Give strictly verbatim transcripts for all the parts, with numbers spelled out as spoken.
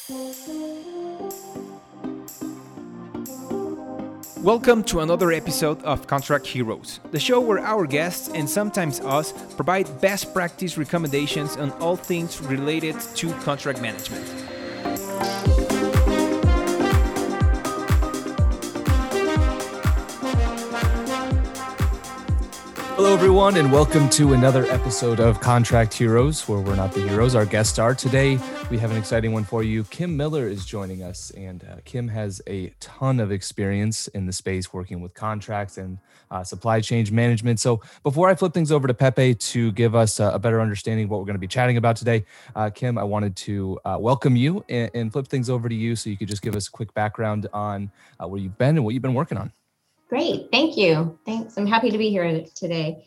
Welcome to another episode of Contract Heroes, the show where our guests and sometimes us provide best practice recommendations on all things related to contract management. Hello, everyone, and welcome to another episode of Contract Heroes, where we're not the heroes, our guests are. Today, we have an exciting one for you. Kim Miller is joining us, and uh, Kim has a ton of experience in the space working with contracts and uh, supply chain management. So before I flip things over to Pepe to give us a, a better understanding of what we're going to be chatting about today, uh, Kim, I wanted to uh, welcome you and, and flip things over to you so you could just give us a quick background on uh, where you've been and what you've been working on. Great. Thank you. Thanks. I'm happy to be here today.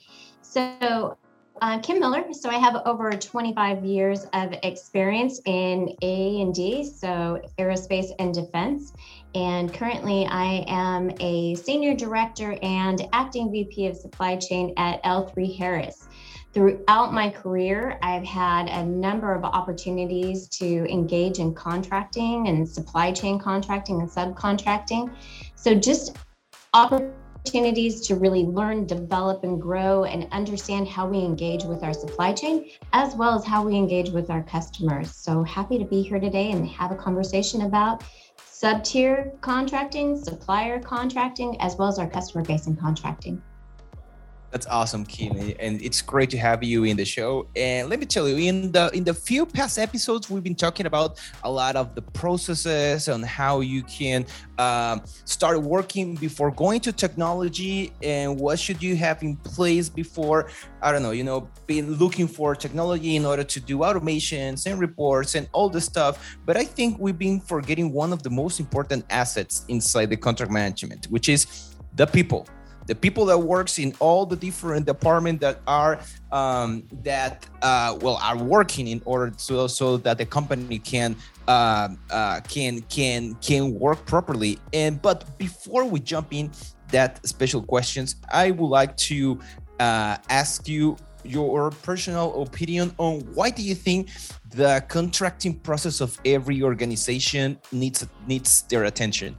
So uh, Kim Miller. So I have over twenty-five years of experience in A and D, so aerospace and defense. And currently I am a senior director and acting V P of supply chain at L three Harris. Throughout my career, I've had a number of opportunities to engage in contracting and supply chain contracting and subcontracting. So just opportunities to really learn, develop, and grow and understand how we engage with our supply chain, as well as how we engage with our customers. So happy to be here today and have a conversation about sub-tier contracting, supplier contracting, as well as our customer-facing contracting. That's awesome, Kim, and it's great to have you in the show. And let me tell you, in the in the few past episodes, we've been talking about a lot of the processes and how you can um, start working before going to technology, and what should you have in place before, I don't know, you know, being looking for technology in order to do automations and reports and all this stuff. But I think we've been forgetting one of the most important assets inside the contract management, which is the people. The people that works in all the different departments that are um, that uh, well are working in order to so that the company can uh, uh, can can can work properly. And but before we jump in that special questions, I would like to uh, ask you your personal opinion on why do you think the contracting process of every organization needs needs their attention?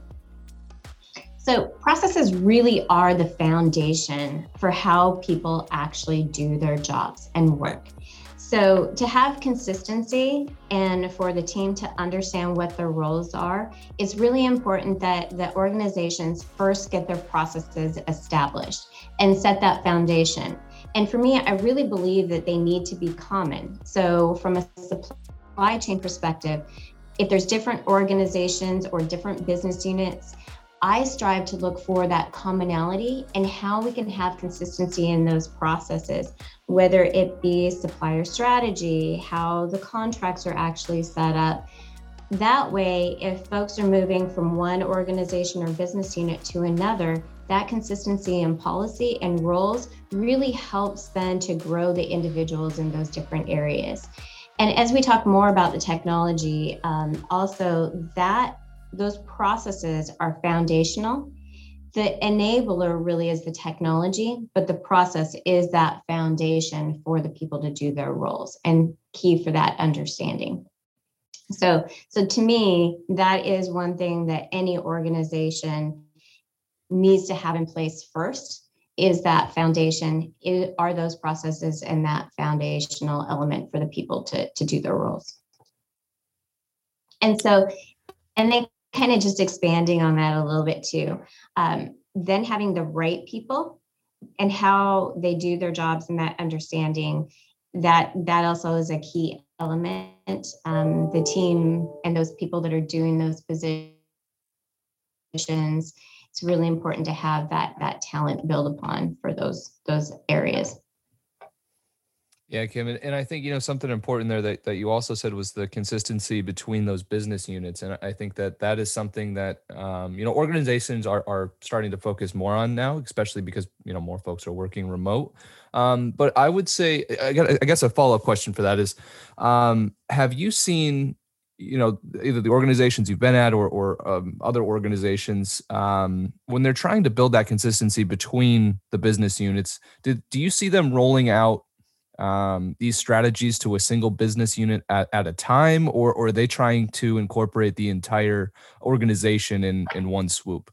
So processes really are the foundation for how people actually do their jobs and work. So to have consistency and for the team to understand what their roles are, it's really important that the organizations first get their processes established and set that foundation. And for me, I really believe that they need to be common. So from a supply chain perspective, if there's different organizations or different business units, I strive to look for that commonality and how we can have consistency in those processes, whether it be supplier strategy, how the contracts are actually set up. That way, if folks are moving from one organization or business unit to another, that consistency in policy and roles really helps then to grow the individuals in those different areas. And as we talk more about the technology, um, also that those processes are foundational. The enabler really is the technology, but the process is that foundation for the people to do their roles and key for that understanding. So, so to me, that is one thing that any organization needs to have in place first, is that foundation, it, are those processes and that foundational element for the people to, to do their roles. And so, and then kind of just expanding on that a little bit too, um, then having the right people and how they do their jobs and that understanding, that that also is a key element. Um, the team and those people that are doing those positions, it's really important to have that that talent build upon for those those areas. Yeah, Kim, and, and I think, you know, something important there that, that you also said was the consistency between those business units. And I think that that is something that, um, you know, organizations are, are starting to focus more on now, especially because, you know, more folks are working remote. Um, but I would say, I, got, I guess a follow-up question for that is, um, have you seen, you know, either the organizations you've been at or, or um, other organizations, um, when they're trying to build that consistency between the business units, did, do you see them rolling out um, these strategies to a single business unit at, at a time, or, or are they trying to incorporate the entire organization in, in one swoop?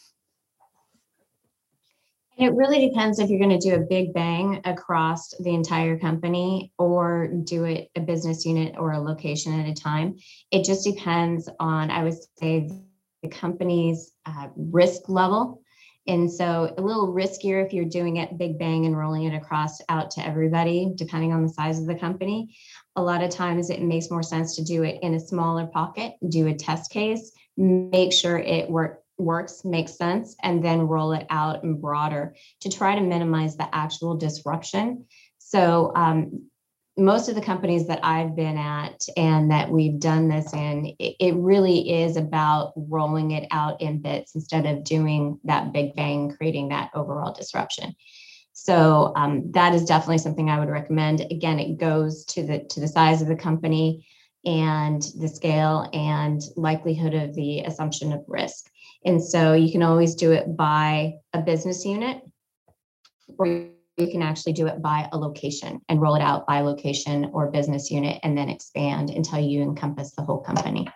It really depends if you're going to do a big bang across the entire company or do it a business unit or a location at a time. It just depends on, I would say, the company's uh, risk level. And so a little riskier if you're doing it big bang and rolling it across out to everybody, depending on the size of the company. A lot of times it makes more sense to do it in a smaller pocket, do a test case, make sure it works works, makes sense, and then roll it out and broader to try to minimize the actual disruption. So um, most of the companies that I've been at and that we've done this in, it, it really is about rolling it out in bits instead of doing that big bang, creating that overall disruption. So um, that is definitely something I would recommend. Again, it goes to the to the size of the company and the scale and likelihood of the assumption of risk. And so you can always do it by a business unit, or you can actually do it by a location and roll it out by location or business unit and then expand until you encompass the whole company.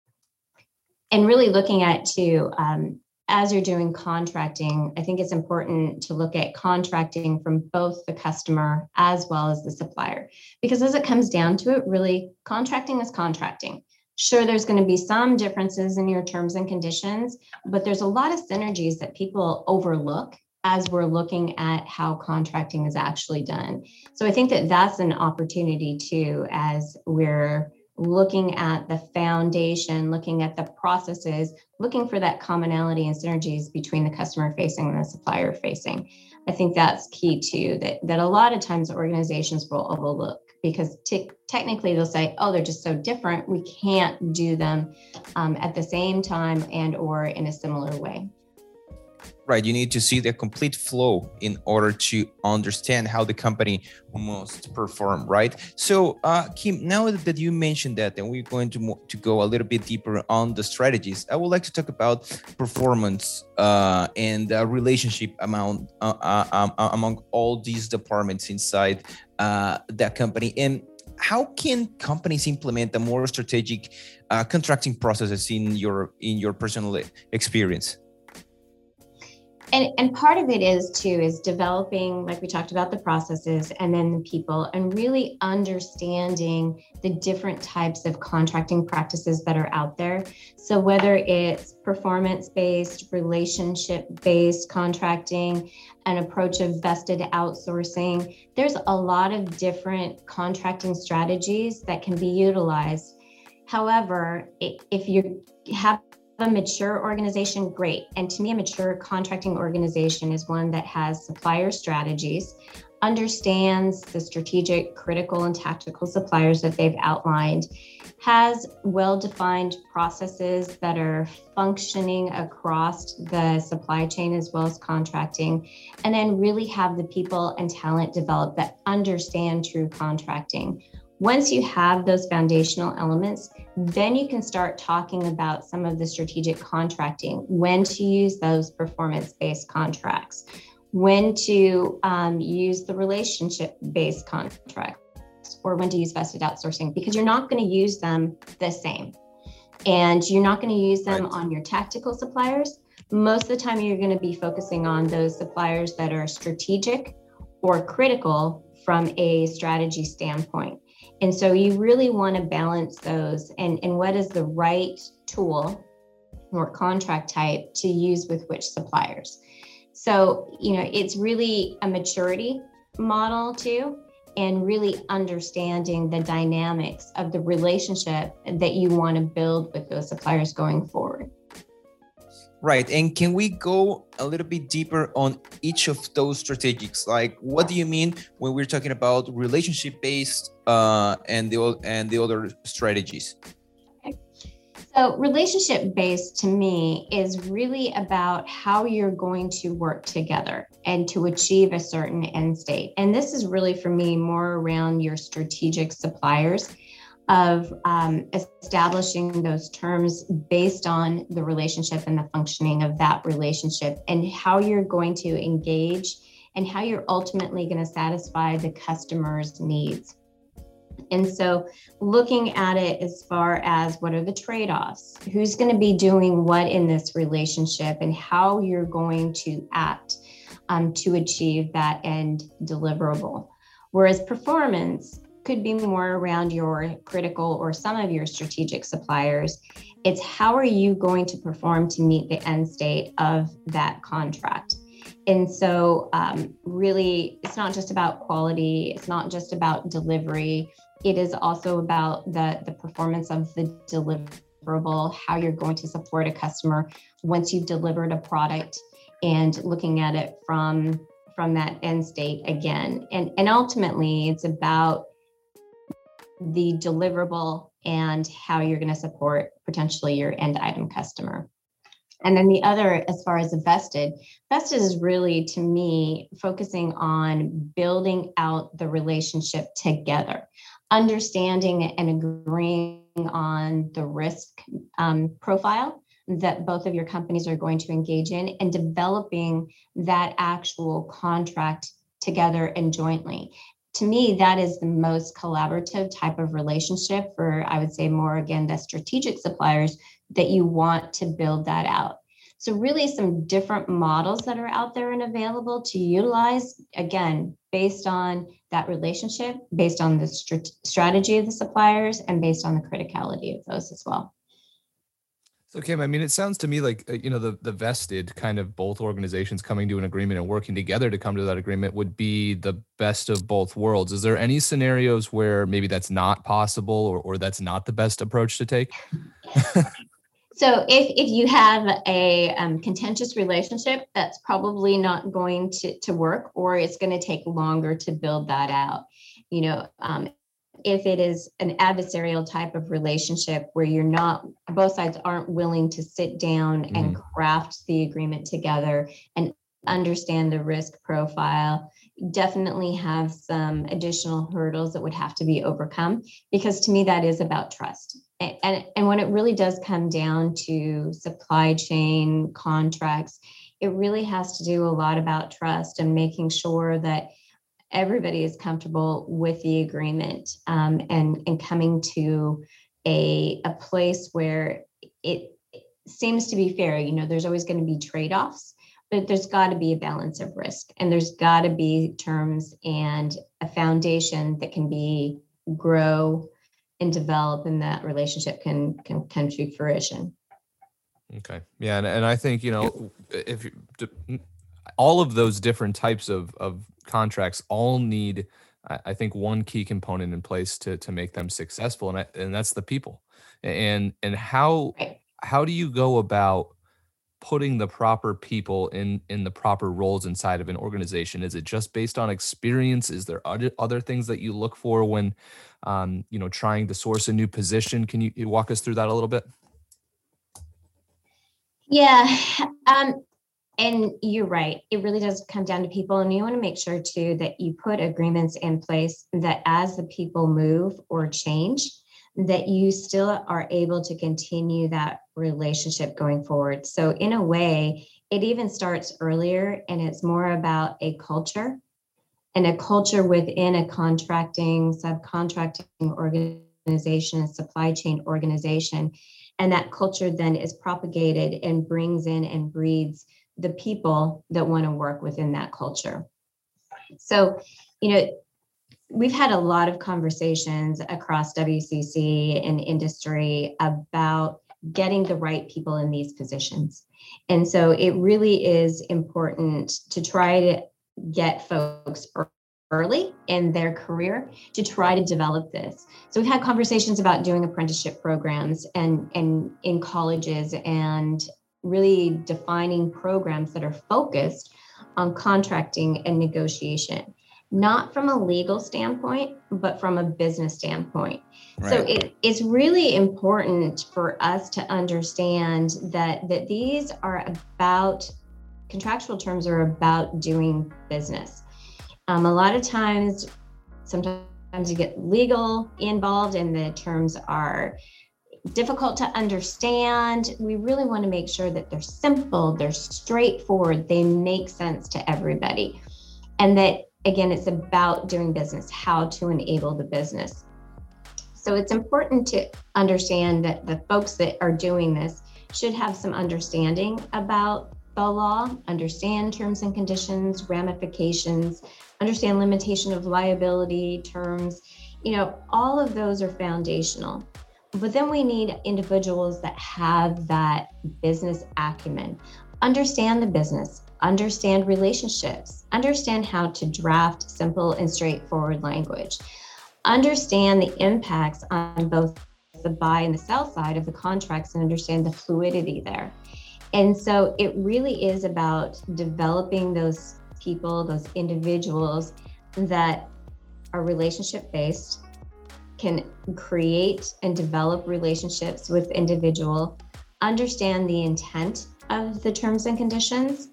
And really looking at too, um, as you're doing contracting, I think it's important to look at contracting from both the customer as well as the supplier, because as it comes down to it, really contracting is contracting. Sure, there's going to be some differences in your terms and conditions, but there's a lot of synergies that people overlook as we're looking at how contracting is actually done. So I think that that's an opportunity too, as we're looking at the foundation, looking at the processes, looking for that commonality and synergies between the customer facing and the supplier facing. I think that's key too, that, that a lot of times organizations will overlook, because t- technically they'll say, oh, they're just so different, we can't do them um, at the same time and or in a similar way. Right, you need to see the complete flow in order to understand how the company must perform, right? So, uh, Kim, now that you mentioned that, and we're going to mo- to go a little bit deeper on the strategies, I would like to talk about performance uh, and uh, relationship among uh, uh, um, among all these departments inside uh, that company, and how can companies implement a more strategic uh, contracting processes in your in your personal experience? And, and part of it is too, is developing, like we talked about, the processes and then the people, and really understanding the different types of contracting practices that are out there. So whether it's performance-based, relationship-based contracting, an approach of vested outsourcing, there's a lot of different contracting strategies that can be utilized. However, if you have a mature organization, great. And to me, a mature contracting organization is one that has supplier strategies, understands the strategic, critical, and tactical suppliers that they've outlined, has well-defined processes that are functioning across the supply chain as well as contracting, and then really have the people and talent developed that understand true contracting. Once you have those foundational elements, then you can start talking about some of the strategic contracting, when to use those performance-based contracts, when to um, use the relationship-based contracts, or when to use vested outsourcing, because you're not going to use them the same. And you're not going to use them right. on your tactical suppliers. Most of the time, you're going to be focusing on those suppliers that are strategic or critical from a strategy standpoint. And so you really want to balance those, and, and what is the right tool or contract type to use with which suppliers. So, you know, it's really a maturity model too, and really understanding the dynamics of the relationship that you want to build with those suppliers going forward. Right. And can we go a little bit deeper on each of those strategics? Like, what do you mean when we're talking about relationship-based uh, and the and the other strategies? Okay. So relationship-based to me is really about how you're going to work together and to achieve a certain end state. And this is really, for me, more around your strategic suppliers, of um, establishing those terms based on the relationship and the functioning of that relationship, and how you're going to engage and how you're ultimately going to satisfy the customer's needs. And so looking at it as far as what are the trade-offs, who's going to be doing what in this relationship, and how you're going to act um, to achieve that end deliverable. Whereas performance could be more around your critical or some of your strategic suppliers. It's how are you going to perform to meet the end state of that contract. And so um, really, it's not just about quality. It's not just about delivery. It is also about the, the performance of the deliverable, how you're going to support a customer once you've delivered a product, and looking at it from, from that end state again. And, and ultimately, it's about the deliverable and how you're going to support potentially your end item customer. And then the other, as far as the vested, vested is really, to me, focusing on building out the relationship together, understanding and agreeing on the risk um, profile that both of your companies are going to engage in, and developing that actual contract together and jointly. To me, that is the most collaborative type of relationship for, I would say, more, again, the strategic suppliers that you want to build that out. So really some different models that are out there and available to utilize, again, based on that relationship, based on the st- strategy of the suppliers, and based on the criticality of those as well. So Kim, I mean, it sounds to me like, you know, the, the vested kind of both organizations coming to an agreement and working together to come to that agreement would be the best of both worlds. Is there any scenarios where maybe that's not possible, or, or that's not the best approach to take? So if, if you have a um, contentious relationship, that's probably not going to, to work, or it's going to take longer to build that out. You know, um, if it is an adversarial type of relationship where you're not, both sides aren't willing to sit down mm-hmm. and craft the agreement together and understand the risk profile, definitely have some additional hurdles that would have to be overcome, because to me, that is about trust. And, and, and when it really does come down to supply chain contracts, it really has to do a lot about trust and making sure that everybody is comfortable with the agreement, um, and, and coming to a, a place where it seems to be fair. You know, there's always going to be trade-offs, but there's got to be a balance of risk, and there's got to be terms and a foundation that can be grow and develop, and that relationship can can come to fruition. Okay. Yeah. And, and I think, you know, if you, all of those different types of, of contracts all need, I think, one key component in place to, to make them successful. And I, and that's the people. And, and how, how do you go about putting the proper people in, in the proper roles inside of an organization? Is it just based on experience? Is there other, other things that you look for when, um, you know, trying to source a new position? Can you, you walk us through that a little bit? Yeah. Um, and you're right. It really does come down to people. And you want to make sure too, that you put agreements in place that as the people move or change, that you still are able to continue that relationship going forward. So in a way, it even starts earlier, and it's more about a culture and a culture within a contracting, subcontracting organization, a supply chain organization. And that culture then is propagated and brings in and breeds the people that want to work within that culture. So, you know, we've had a lot of conversations across W C C and industry about getting the right people in these positions. And so it really is important to try to get folks early in their career to try to develop this. So we've had conversations about doing apprenticeship programs and, and in colleges, and really defining programs that are focused on contracting and negotiation, not from a legal standpoint, but from a business standpoint. Right. So it, it's really important for us to understand that, that these are about, contractual terms are about doing business. Um, a lot of times, sometimes you get legal involved and the terms are difficult to understand. We really want to make sure that they're simple, they're straightforward, they make sense to everybody. And that, again, it's about doing business, how to enable the business. So it's important to understand that the folks that are doing this should have some understanding about the law, understand terms and conditions, ramifications, understand limitation of liability terms. You know, all of those are foundational. But then we need individuals that have that business acumen, understand the business, understand relationships, understand how to draft simple and straightforward language, understand the impacts on both the buy and the sell side of the contracts, and understand the fluidity there. And so it really is about developing those people, those individuals that are relationship based, can create and develop relationships with individual, understand the intent of the terms and conditions,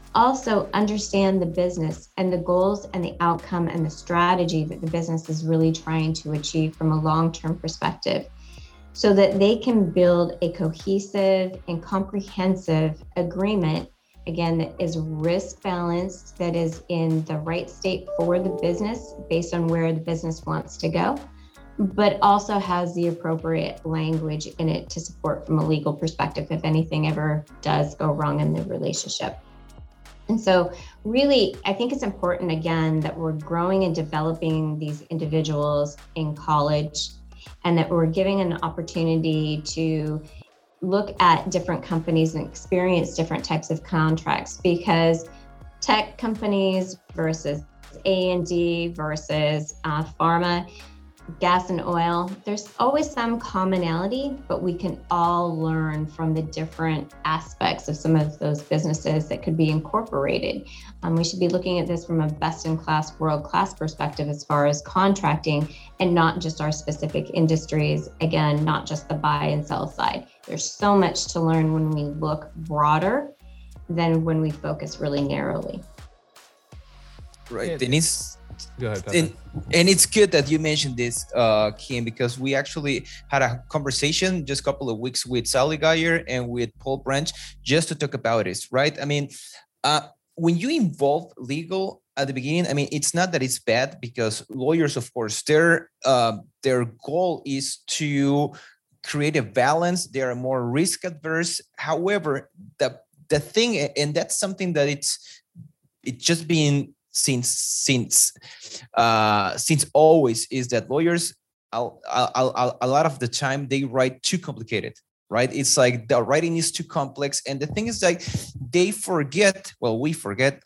also understand the business and the goals and the outcome and the strategy that the business is really trying to achieve from a long-term perspective, so that they can build a cohesive and comprehensive agreement, again, that is risk balanced, that is in the right state for the business based on where the business wants to go, but also has the appropriate language in it to support from a legal perspective if anything ever does go wrong in the relationship. And so really, I think it's important, again, that we're growing and developing these individuals in college, and that we're giving an opportunity to look at different companies and experience different types of contracts, because tech companies versus A and D versus uh, pharma, gas and oil, there's always some commonality, but we can all learn from the different aspects of some of those businesses that could be incorporated. Um, we should be looking at this from a best-in-class, world-class perspective as far as contracting, and not just our specific industries. Again, not just the buy and sell side. There's so much to learn when we look broader than when we focus really narrowly. Right, Denise. Go ahead, and, and it's good that you mentioned this, uh, Kim, because we actually had a conversation just a couple of weeks with Sally Geyer and with Paul Branch just to talk about this, right? I mean, uh, when you involve legal at the beginning, I mean, it's not that it's bad, because lawyers, of course, their uh, their goal is to create a balance. They are more risk adverse. However, the the thing, and that's something that it's it's just been since since uh since always, is that lawyers I'll, I'll, I'll, a lot of the time they write too complicated, right? It's like the writing is too complex, and the thing is, like, they forget well we forget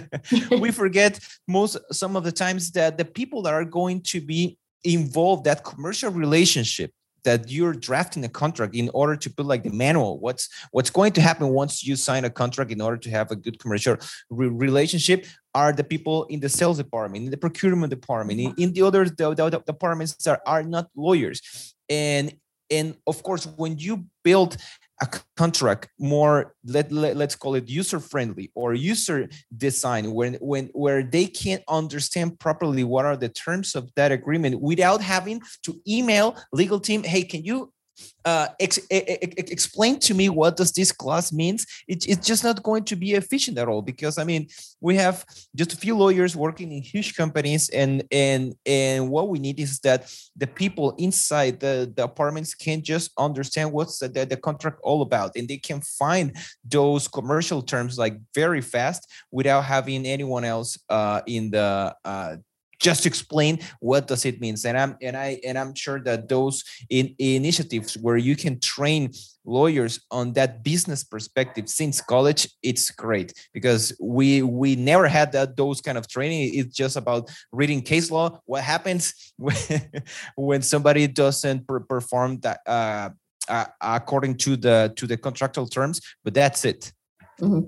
we forget most some of the times that the people that are going to be involved, that commercial relationship that you're drafting a contract in order to put like the manual, what's what's going to happen once you sign a contract in order to have a good commercial re- relationship, are the people in the sales department, in the procurement department, in, in the other the, the, the departments that are not lawyers. And and of course, when you build a contract more, let, let let's call it user friendly or user design, when when where they can't understand properly what are the terms of that agreement without having to email legal team, hey, can you uh ex- ex- explain to me what does this clause means? It, it's just not going to be efficient at all, because I mean, we have just a few lawyers working in huge companies, and and and what we need is that the people inside the, the apartments can just understand what's the, the, the contract all about, and they can find those commercial terms like very fast without having anyone else uh in the uh just explain what does it mean. And I'm and I and I'm sure that those in, initiatives where you can train lawyers on that business perspective since college, it's great, because we we never had that those kind of training. It's just about reading case law. What happens when, when somebody doesn't per- perform that uh, uh, according to the to the contractual terms, but that's it. Mm-hmm.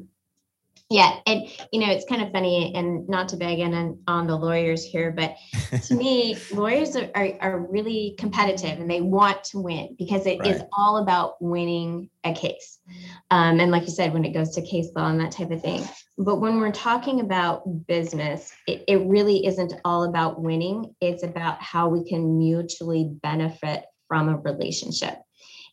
Yeah, and you know, it's kind of funny, and not to bag in on, on the lawyers here, but to me, lawyers are, are, are really competitive and they want to win, because it right. is all about winning a case. Um, and like you said, when it goes to case law and that type of thing. But when we're talking about business, it, it really isn't all about winning. It's about how we can mutually benefit from a relationship.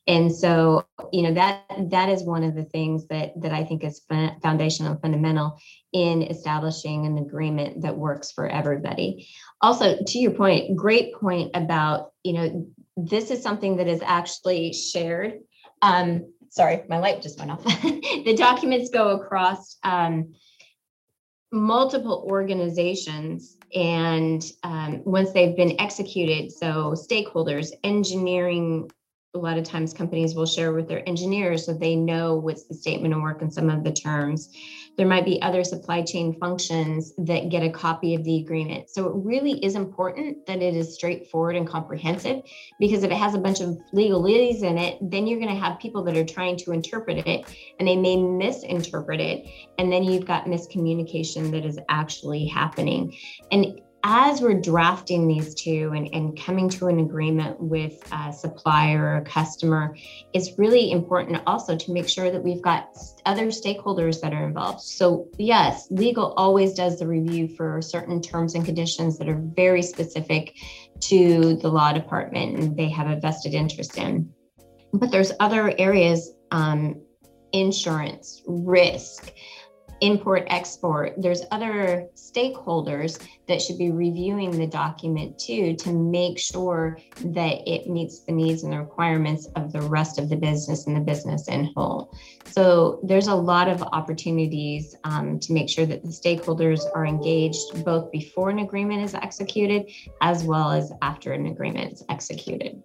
And so, you know, that that is one of the things that that I think is foundational and fundamental in establishing an agreement that works for everybody. Also, to your point, great point about, you know, this is something that is actually shared. Um, sorry, my light just went off. The documents go across um, multiple organizations, and um, once they've been executed, so stakeholders, engineering, a lot of times companies will share with their engineers so they know what's the statement of work and some of the terms. There might be other supply chain functions that get a copy of the agreement. So it really is important that it is straightforward and comprehensive, because if it has a bunch of legalese in it, then you're going to have people that are trying to interpret it and they may misinterpret it. And then you've got miscommunication that is actually happening. And as we're drafting these two and, and coming to an agreement with a supplier or a customer, it's really important also to make sure that we've got other stakeholders that are involved. So yes, legal always does the review for certain terms and conditions that are very specific to the law department and they have a vested interest in. But there's other areas, um, insurance, risk, import, export. There's other stakeholders that should be reviewing the document too, to make sure that it meets the needs and the requirements of the rest of the business and the business in whole. So there's a lot of opportunities um, to make sure that the stakeholders are engaged both before an agreement is executed as well as after an agreement is executed.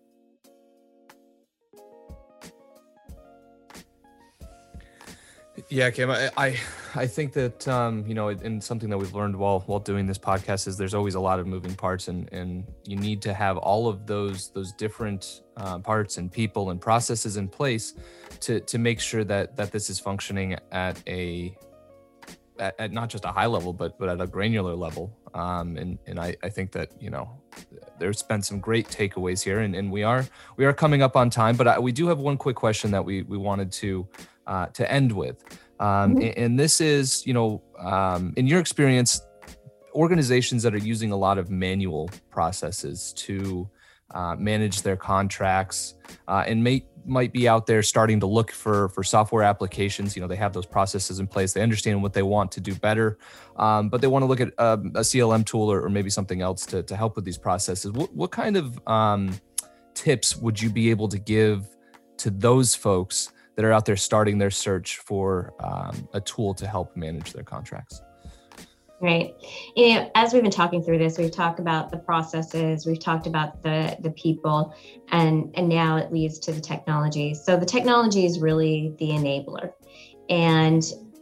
Yeah, Kim, I, I, I think that, um, you know, and something that we've learned while while doing this podcast is there's always a lot of moving parts, and, and you need to have all of those those different uh, parts and people and processes in place to to make sure that that this is functioning at a at, at not just a high level, but but at a granular level. Um, and and I, I think that, you know, there's been some great takeaways here, and, and we are we are coming up on time, but I, we do have one quick question that we we wanted to. Uh, to end with. Um, mm-hmm. and, and this is, you know, um, in your experience, organizations that are using a lot of manual processes to uh, manage their contracts uh, and may, might be out there starting to look for, for software applications. You know, they have those processes in place. They understand what they want to do better, um, but they want to look at um, a C L M tool or, or maybe something else to, to help with these processes. What, what kind of um, tips would you be able to give to those folks that are out there starting their search for um, a tool to help manage their contracts? Right. You know, as we've been talking through this, we've talked about the processes, we've talked about the the people, and, and now it leads to the technology. So the technology is really the enabler. And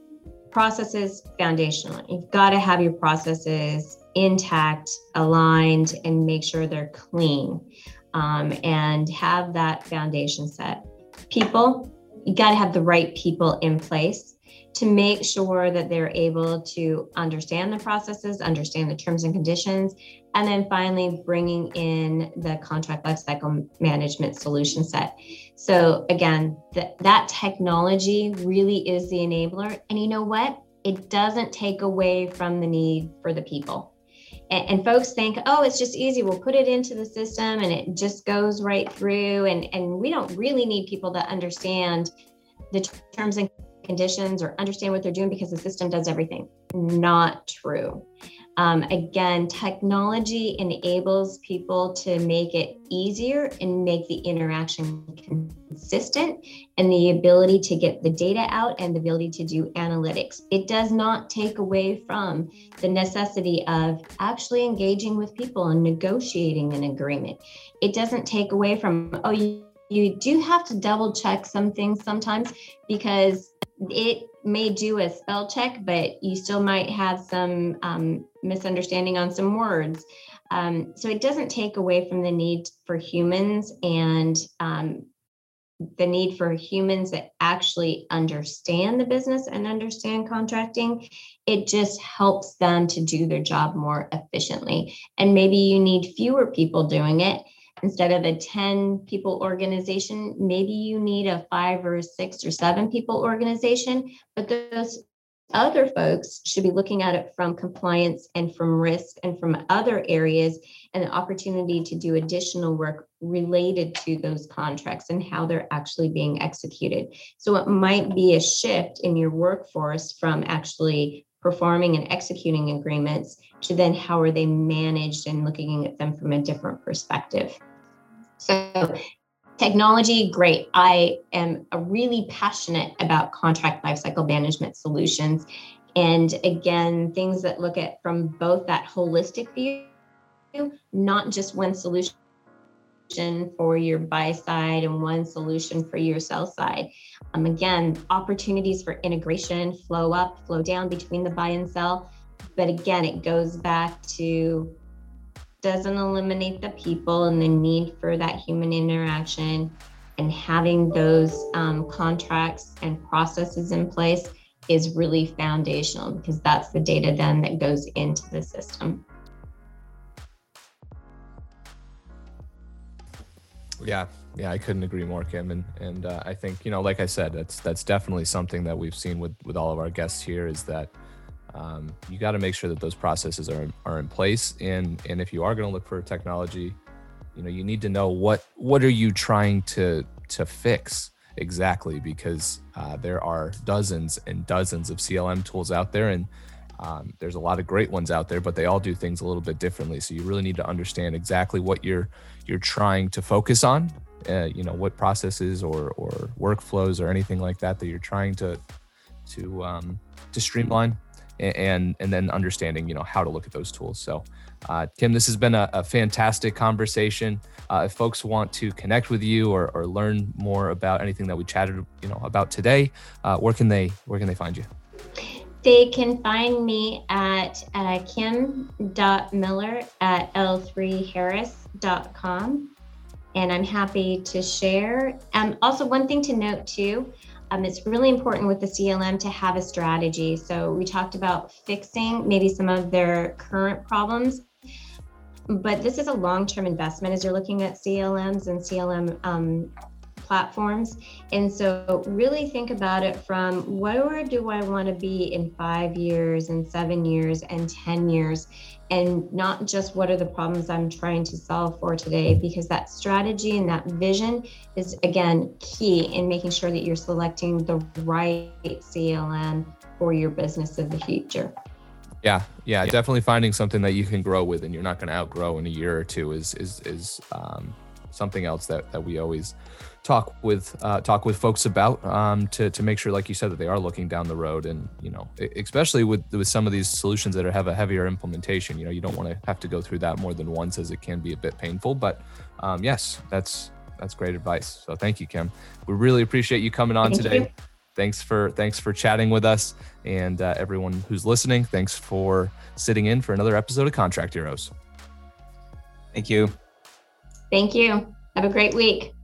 processes, foundational. You've got to have your processes intact, aligned, and make sure they're clean, um, and have that foundation set. People, you got to have the right people in place to make sure that they're able to understand the processes, understand the terms and conditions, and then finally bringing in the contract lifecycle management solution set. So again, th- that technology really is the enabler. And you know what? It doesn't take away from the need for the people. And, and folks think, oh, it's just easy. We'll put it into the system and it just goes right through. And, and we don't really need people to understand the terms and conditions or understand what they're doing because the system does everything. Not true. Um, again, technology enables people to make it easier and make the interaction consistent and the ability to get the data out and the ability to do analytics. It does not take away from the necessity of actually engaging with people and negotiating an agreement. It doesn't take away from, oh, you, you do have to double check some things sometimes because it may do a spell check, but you still might have some um, misunderstanding on some words. Um, so it doesn't take away from the need for humans and um, the need for humans that actually understand the business and understand contracting. It just helps them to do their job more efficiently. And maybe you need fewer people doing it. Instead of a ten people organization, maybe you need a five or six or seven people organization, but those other folks should be looking at it from compliance and from risk and from other areas, and the opportunity to do additional work related to those contracts and how they're actually being executed. So it might be a shift in your workforce from actually performing and executing agreements to then how are they managed and looking at them from a different perspective. So technology, great. I am a really passionate about contract lifecycle management solutions. And again, things that look at from both that holistic view, not just one solution for your buy side and one solution for your sell side. Um, again, opportunities for integration, flow up, flow down between the buy and sell. But again, it goes back to doesn't eliminate the people and the need for that human interaction, and having those um, contracts and processes in place is really foundational, because that's the data then that goes into the system. Yeah, yeah, I couldn't agree more, Kim. And and uh, I think, you know, like I said, that's that's definitely something that we've seen with with all of our guests here, is that Um, you got to make sure that those processes are are in place, and and if you are going to look for technology, you know, you need to know what what are you trying to to fix exactly, because uh, there are dozens and dozens of C L M tools out there, and um, there's a lot of great ones out there, but they all do things a little bit differently. So you really need to understand exactly what you're you're trying to focus on. Uh, you know, what processes or or workflows or anything like that that you're trying to to um, to streamline. And and then understanding, you know, how to look at those tools. So, uh, Kim, this has been a, a fantastic conversation. Uh, if folks want to connect with you or, or learn more about anything that we chatted, you know, about today, uh, where can they where can they find you? They can find me at uh, kim dot miller at l three harris dot com, and I'm happy to share. Um, also, one thing to note too. Um, it's really important with the C L M to have a strategy. So we talked about fixing maybe some of their current problems, but this is a long-term investment as you're looking at C L Ms and C L M um, platforms. And so really think about it from where do I want to be in five years and seven years and ten years, and not just what are the problems I'm trying to solve for today, because that strategy and that vision is, again, key in making sure that you're selecting the right C L M for your business of the future. Yeah, yeah, yeah. Definitely finding something that you can grow with and you're not going to outgrow in a year or two is is is um, something else that that we always talk with uh, talk with folks about, um, to to make sure, like you said, that they are looking down the road. And, you know, especially with with some of these solutions that are, have a heavier implementation, you know, you don't want to have to go through that more than once, as it can be a bit painful. But um, yes, that's that's great advice. So thank you, Kim. We really appreciate you coming on Thank today. you. Thanks for thanks for chatting with us, and uh, everyone who's listening, thanks for sitting in for another episode of Contract Heroes. Thank you. Thank you. Have a great week.